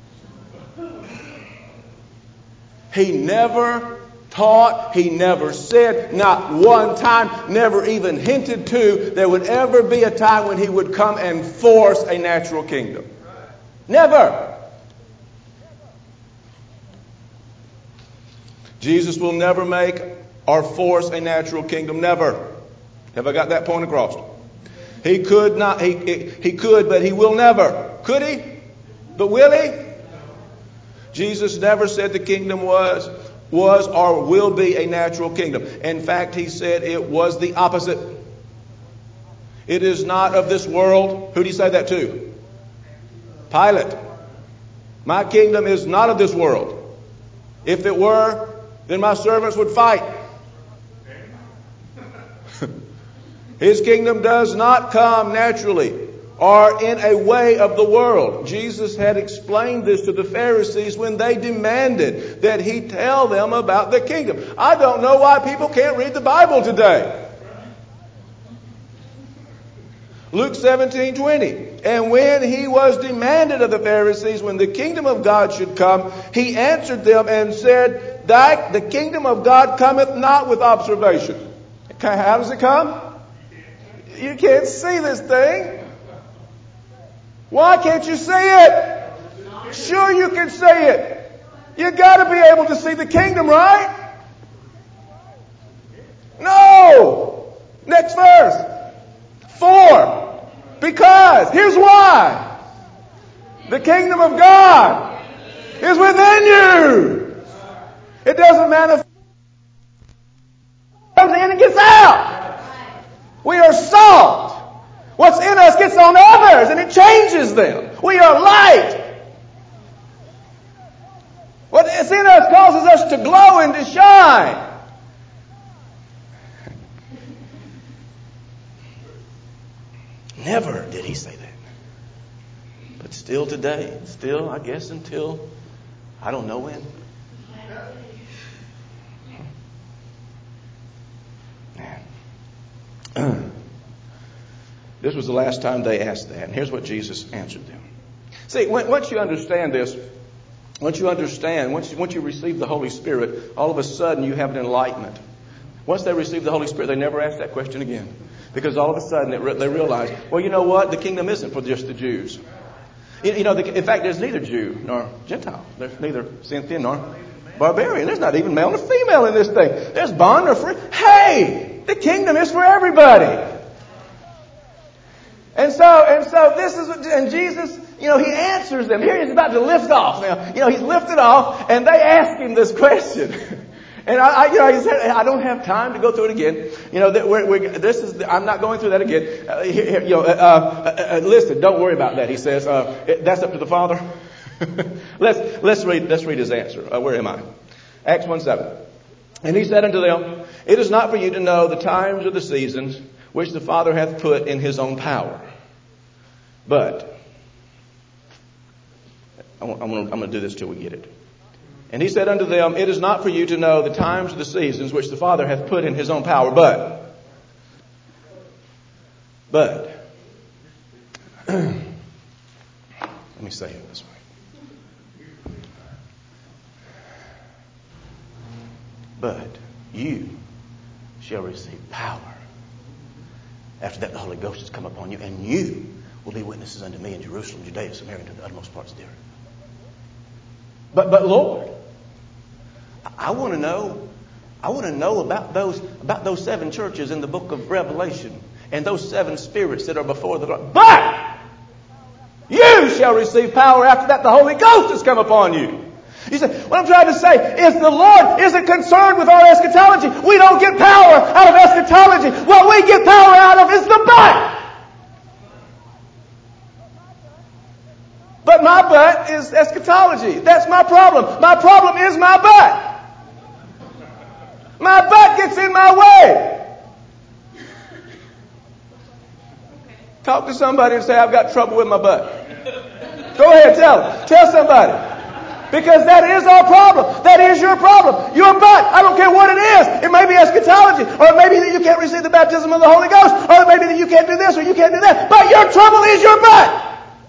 He never taught, he never said, not one time, never even hinted to there would ever be a time when he would come and force a natural kingdom. Never. Jesus will never make or force a natural kingdom. Never. Have I got that point across? He could not, he could, but he will never. Could he? But will he? Jesus never said the kingdom was or will be a natural kingdom. In fact, he said it was the opposite. It is not of this world. Who did he say that to? Pilate. My kingdom is not of this world. If it were, then my servants would fight. His kingdom does not come naturally or in a way of the world. Jesus had explained this to the Pharisees when they demanded that he tell them about the kingdom. I don't know why people can't read the Bible today. Luke 17:20. And when he was demanded of the Pharisees when the kingdom of God should come, he answered them and said, the kingdom of God cometh not with observation. Okay, how does it come? You can't see this thing. Why can't you see it? Sure you can see it. You got to be able to see the kingdom, right? No. Next verse. 4. Because. Here's why. The kingdom of God is within you. It doesn't manifest. It comes in and gets out. We are salt. What's in us gets on others and it changes them. We are light. What is in us causes us to glow and to shine. Never did he say that. But still today, I guess until I don't know when. This was the last time they asked that. And here's what Jesus answered them. See, once you understand this, once you receive the Holy Spirit, all of a sudden you have an enlightenment. Once they receive the Holy Spirit, they never ask that question again. Because all of a sudden they realize, well, you know what? The kingdom isn't for just the Jews. In fact, there's neither Jew nor Gentile. There's neither Scythian nor barbarian. There's not even male nor female in this thing. There's bond or free. Hey, the kingdom is for everybody. And so this is, and Jesus, he answers them. Here he's about to lift off. Now, he's lifted off, and they ask him this question. And he said, I don't have time to go through it again. I'm not going through that again. Listen, don't worry about that. He says, that's up to the Father. Let's read his answer. Where am I? Acts 1:7. And he said unto them, it is not for you to know the times or the seasons which the Father hath put in his own power. But, I'm going to do this till we get it. And he said unto them, it is not for you to know the times or the seasons which the Father hath put in his own power, but, let me say it this way. But you shall receive power. After that, the Holy Ghost has come upon you, and you will be witnesses unto me in Jerusalem, Judea, Samaria, and to the uttermost parts of the earth. But Lord, I want to know about those 7 churches in the book of Revelation and those 7 spirits that are before the Lord. But you shall receive power after that the Holy Ghost has come upon you. You say, what I'm trying to say is the Lord isn't concerned with our eschatology. We don't get power out of eschatology. What we get power out of is the butt. But my butt is eschatology. That's my problem. My problem is my butt. My butt gets in my way. Talk to somebody and say, I've got trouble with my butt. Go ahead, tell them. Tell somebody. Because that is our problem. That is your problem. Your butt. I don't care what it is. It may be eschatology. Or it may be that you can't receive the baptism of the Holy Ghost. Or it may be that you can't do this or you can't do that. But your trouble is your butt.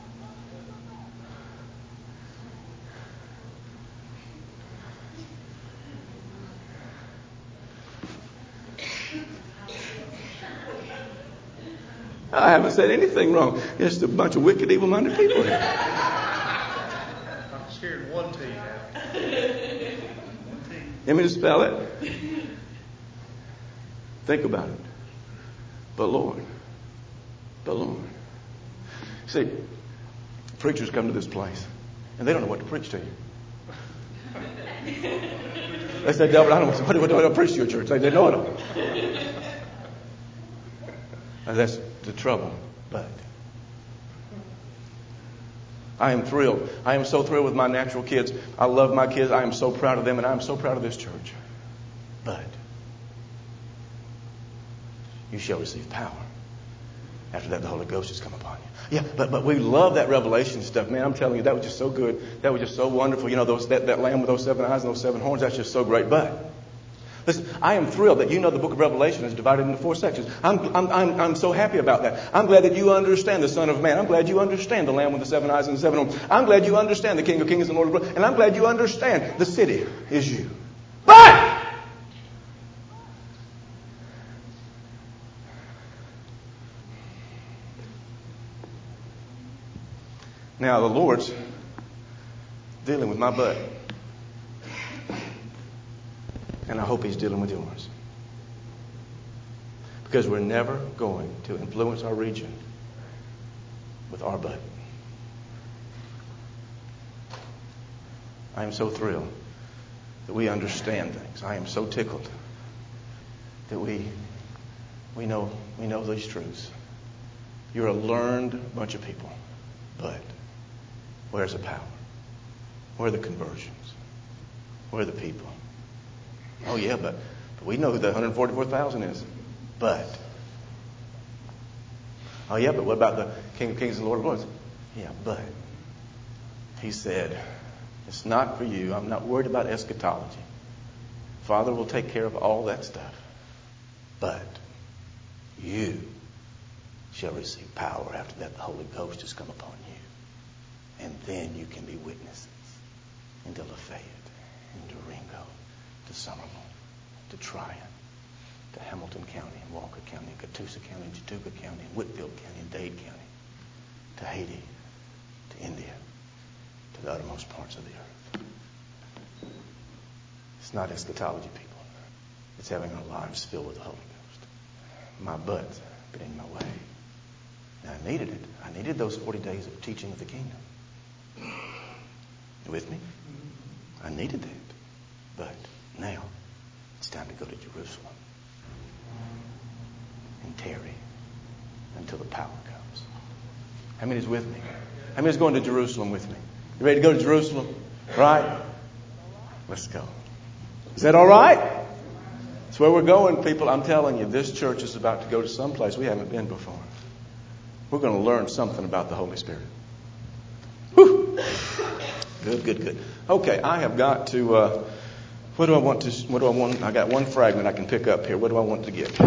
I haven't said anything wrong. There's just a bunch of wicked, evil-minded people here. I'm scared one T now. Let me just spell it. Think about it. But Lord. See, preachers come to this place, and they don't know what to preach to you. They say, Delbert, I don't know what do I preach to your church? They know it all. And that's the trouble. But I am thrilled. I am so thrilled with my natural kids. I love my kids. I am so proud of them, and I am so proud of this church. But you shall receive power. After that, the Holy Ghost has come upon you. Yeah, but we love that Revelation stuff, man. I'm telling you, that was just so good. That was just so wonderful. You know, that lamb with those 7 eyes and those 7 horns. That's just so great. But listen, I am thrilled that you know the book of Revelation is divided into 4 sections. I'm so happy about that. I'm glad that you understand the Son of Man. I'm glad you understand the Lamb with the 7 eyes and the 7 horns. I'm glad you understand the King of Kings and Lord of Lords. And I'm glad you understand the city is you. But now the Lord's dealing with my butt. And I hope He's dealing with yours. Because we're never going to influence our region with our butt. I am so thrilled that we understand things. I am so tickled that we know these truths. You're a learned bunch of people. But where's the power? Where are the conversions? Where are the people? Oh, yeah, but we know who the 144,000 is. But. Oh, yeah, but what about the King of Kings and Lord of Lords? Yeah, but. He said, it's not for you. I'm not worried about eschatology. Father will take care of all that stuff. But you shall receive power. After that, the Holy Ghost has come upon you. And then you can be witnesses into Lafayette, into Ringo, to Somerville, to Tryon, to Hamilton County, and Walker County, and Catoosa County, and Chattooga County, and Whitfield County, and Dade County, to Haiti, to India, to the uttermost parts of the earth. It's not eschatology, people. It's having our lives filled with the Holy Ghost. My butt's been in my way. Now, I needed it. I needed those 40 days of teaching of the kingdom. You with me? I needed that. But now, it's time to go to Jerusalem and tarry until the power comes. How many is with me? How many is going to Jerusalem with me? You ready to go to Jerusalem? Right? Let's go. Is that all right? That's where we're going, people. I'm telling you, this church is about to go to some place we haven't been before. We're going to learn something about the Holy Spirit. Whew. Good. Okay, I have got to... What do I want? I got one fragment I can pick up here. What do I want to get?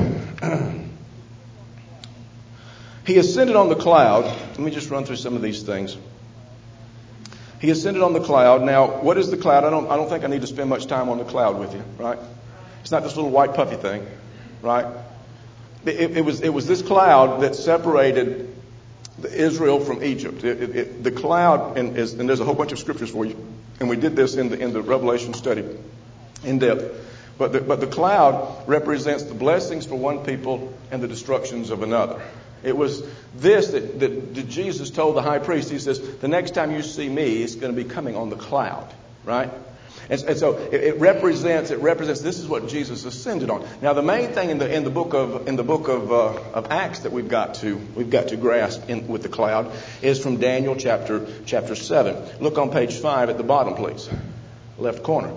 He ascended on the cloud. Let me just run through some of these things. He ascended on the cloud. Now, what is the cloud? I don't think I need to spend much time on the cloud with you, right? It's not this little white puffy thing, right? It was this cloud that separated Israel from Egypt. The cloud, and there's a whole bunch of scriptures for you, and we did this in the Revelation study in depth. But the cloud represents the blessings for one people and the destructions of another. It was this that Jesus told the high priest. He says, the next time you see me, it's going to be coming on the cloud, right? And so it represents this is what Jesus ascended on. Now the main thing in the book of Acts that we've got to grasp with the cloud is from Daniel chapter 7. Look on page 5 at the bottom, please. Left corner.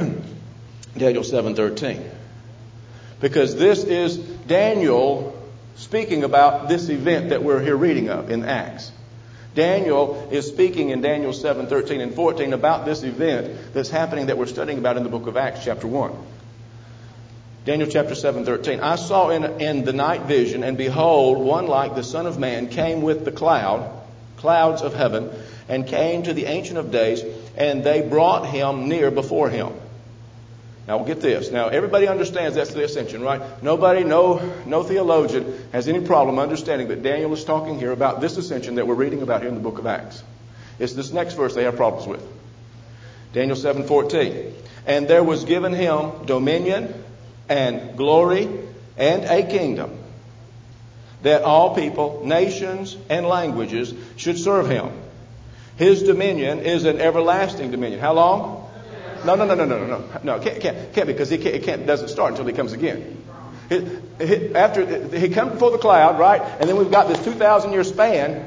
Daniel 7:13. Because this is Daniel speaking about this event that we're here reading of in Acts. Daniel is speaking in Daniel 7, 13 and 14 about this event that's happening that we're studying about in the book of Acts, chapter 1. Daniel chapter 7, 13. I saw in the night vision, and behold, one like the Son of Man came with the clouds of heaven, and came to the Ancient of Days, and they brought him near before him. Now, we'll get this. Now, everybody understands that's the ascension, right? Nobody, no theologian has any problem understanding that Daniel is talking here about this ascension that we're reading about here in the book of Acts. It's this next verse they have problems with. Daniel 7:14. And there was given him dominion and glory and a kingdom, that all people, nations, and languages should serve him. His dominion is an everlasting dominion. How long? No. Can't because it doesn't start until he comes again. After he comes before the cloud, right? And then we've got this 2,000-year span.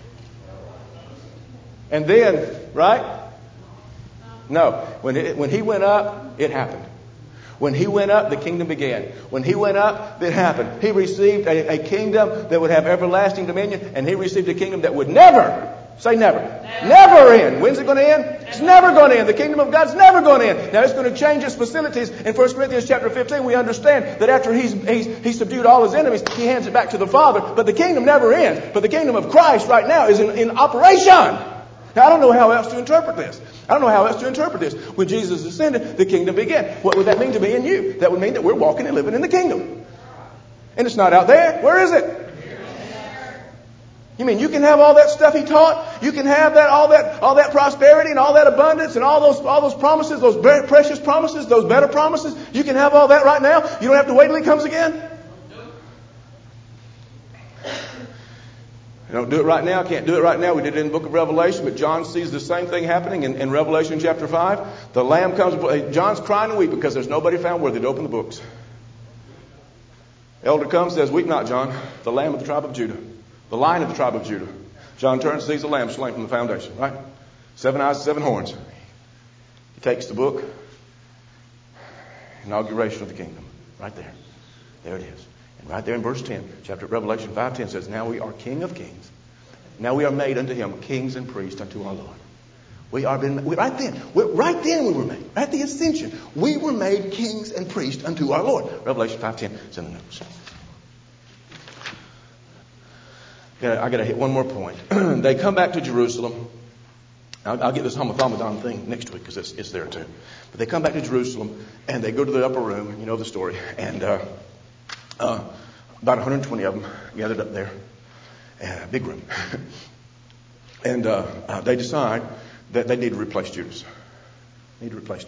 And then, right? No. When he went up, it happened. When he went up, the kingdom began. When he went up, it happened. He received a kingdom that would have everlasting dominion, and he received a kingdom that would never, say never, never end. When's it going to end? It's never going to end. The kingdom of God's never going to end. Now it's going to change its facilities. In 1 Corinthians chapter 15, we understand that after he's subdued all his enemies, he hands it back to the Father. But the kingdom never ends. But the kingdom of Christ right now is in operation. Now, I don't know how else to interpret this. When Jesus ascended, the kingdom began. What would that mean to me and you? That would mean that we're walking and living in the kingdom. And it's not out there. Where is it? You mean you can have all that stuff he taught? You can have all that prosperity and all that abundance and all those promises, those precious promises, those better promises. You can have all that right now. You don't have to wait till he comes again. Don't do it right now. Can't do it right now. We did it in the book of Revelation, but John sees the same thing happening in Revelation chapter 5. The Lamb comes. John's crying and weeping because there's nobody found worthy to open the books. Elder comes, says, "Weep not, John. The Lamb of the tribe of Judah, the Lion of the tribe of Judah." John turns, sees the Lamb slain from the foundation. Right? 7 eyes, 7 horns. He takes the book. Inauguration of the kingdom. Right there. There it is. And right there in verse 10, chapter Revelation 5:10 says, "Now we are King of kings. Now we are made unto him kings and priests unto our Lord." Right then we were made. At the ascension, we were made kings and priests unto our Lord. Revelation 5:10 is in the notes. I got to hit one more point. They come back to Jerusalem. I'll get this homothomadon thing next week because it's there too. But they come back to Jerusalem and they go to the upper room. You know the story. And about 120 of them gathered up there. Big room. And they decide that they need to replace Judas. And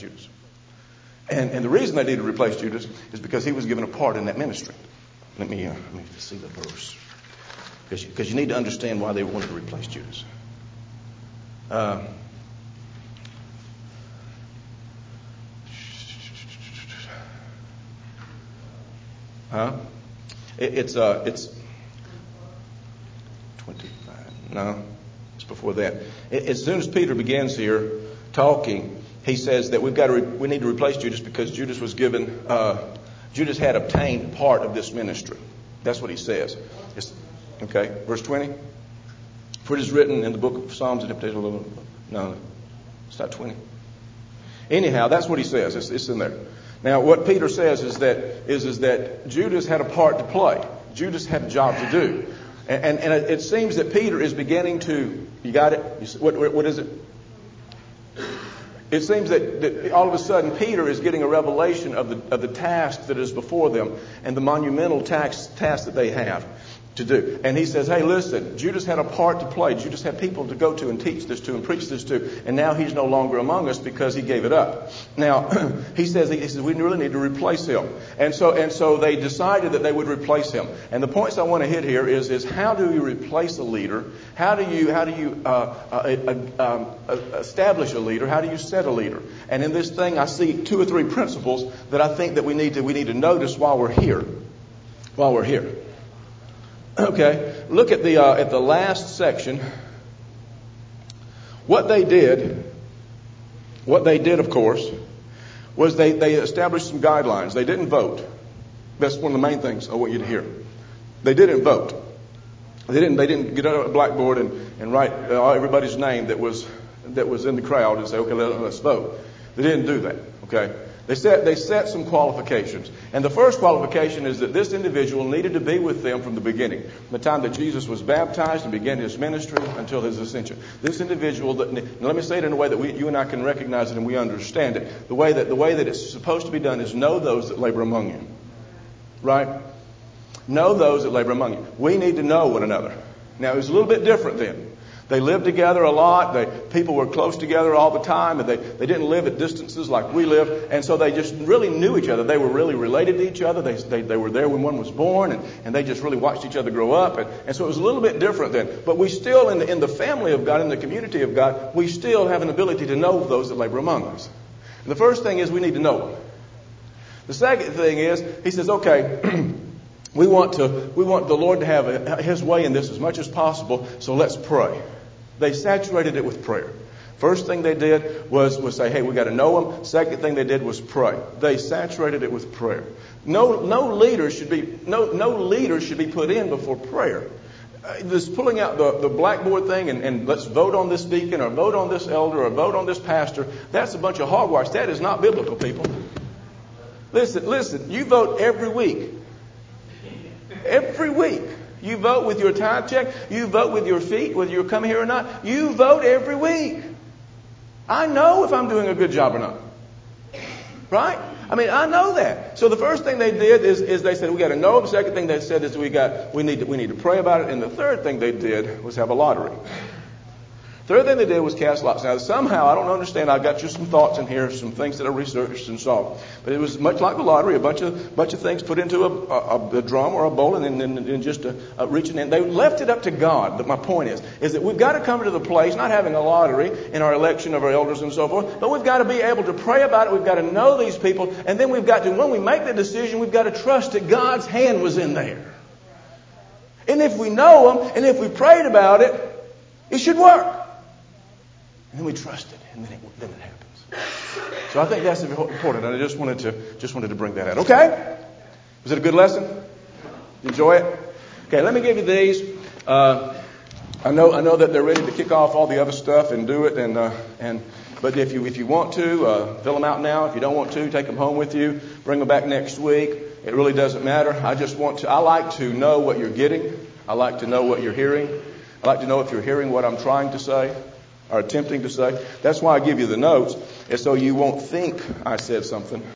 the reason they need to replace Judas is because he was given a part in that ministry. Let me see the verse. Because you need to understand why they wanted to replace Judas. It's 25. No, it's before that. As soon as Peter begins here talking, he says that we need to replace Judas because Judas was given. Judas had obtained part of this ministry. That's what he says. Okay, verse 20. For it is written in the book of Psalms. No, it's not 20. Anyhow, that's what he says. It's in there. Now, what Peter says is that Judas had a part to play. Judas had a job to do. And it seems that Peter is beginning to... You got it? What is it? It seems that all of a sudden Peter is getting a revelation of the task that is before them and the monumental task that they have to do. And he says, hey, listen, Judas had a part to play. Judas had people to go to and teach this to and preach this to. And now he's no longer among us because he gave it up. Now, he says we really need to replace him. And so they decided that they would replace him. And the points I want to hit here is how do you replace a leader? How do you establish a leader? How do you set a leader? And in this thing, I see 2 or 3 principles that I think that we need to notice while we're here. Okay, look at the last section. What they did, of course, was they established some guidelines. They didn't vote. That's one of the main things I want you to hear. They didn't vote. They didn't get on a blackboard and write everybody's name that was in the crowd and say, okay, let's vote. They didn't do that. Okay. They set some qualifications. And the first qualification is that this individual needed to be with them from the beginning, from the time that Jesus was baptized and began his ministry until his ascension. This individual, let me say it in a way that you and I can recognize it and we understand it. The way that it's supposed to be done is know those that labor among you. Right? Know those that labor among you. We need to know one another. Now, it was a little bit different then. They lived together a lot. People were close together all the time, and they didn't live at distances like we live. And so they just really knew each other. They were really related to each other. They were there when one was born, and they just really watched each other grow up. And so it was a little bit different then. But we still, in the family of God, in the community of God, we still have an ability to know those that labor among us. And the first thing is we need to know them. The second thing is, he says, okay, we want the Lord to have his way in this as much as possible, so let's pray. They saturated it with prayer. First thing they did was say, hey, we got to know them. Second thing they did was pray. They saturated it with prayer. No leader should be put in before prayer. This pulling out the blackboard thing and let's vote on this deacon or vote on this elder or vote on this pastor, that's a bunch of hogwash. That is not biblical, people. Listen, you vote every week. Every week. You vote with your tithe check. You vote with your feet, whether you're coming here or not. You vote every week. I know if I'm doing a good job or not. Right? I mean, I know that. So the first thing they did is they said, we got to know. The second thing they said is we need to pray about it. And the third thing they did was have a lottery. Third thing they did was cast lots. Now, somehow, I don't understand. I've got just some thoughts in here, some things that I researched and saw. But it was much like the lottery, a bunch of things put into a drum or a bowl and then just reaching in. They left it up to God. But my point is that we've got to come to the place, not having a lottery in our election of our elders and so forth, but we've got to be able to pray about it. We've got to know these people. And then we've got to, when we make the decision, we've got to trust that God's hand was in there. And if we know them, and if we prayed about it, it should work. And then we trust it, and then it happens. So I think that's important, and I just wanted to bring that out. Okay? Was it a good lesson? Enjoy it? Okay, let me give you these. I know that they're ready to kick off all the other stuff and do it, but if you want to, fill them out now. If you don't want to, take them home with you. Bring them back next week. It really doesn't matter. I like to know what you're getting. I like to know what you're hearing. I like to know if you're hearing what I'm trying to say or attempting to say. That's why I give you the notes, is so you won't think I said something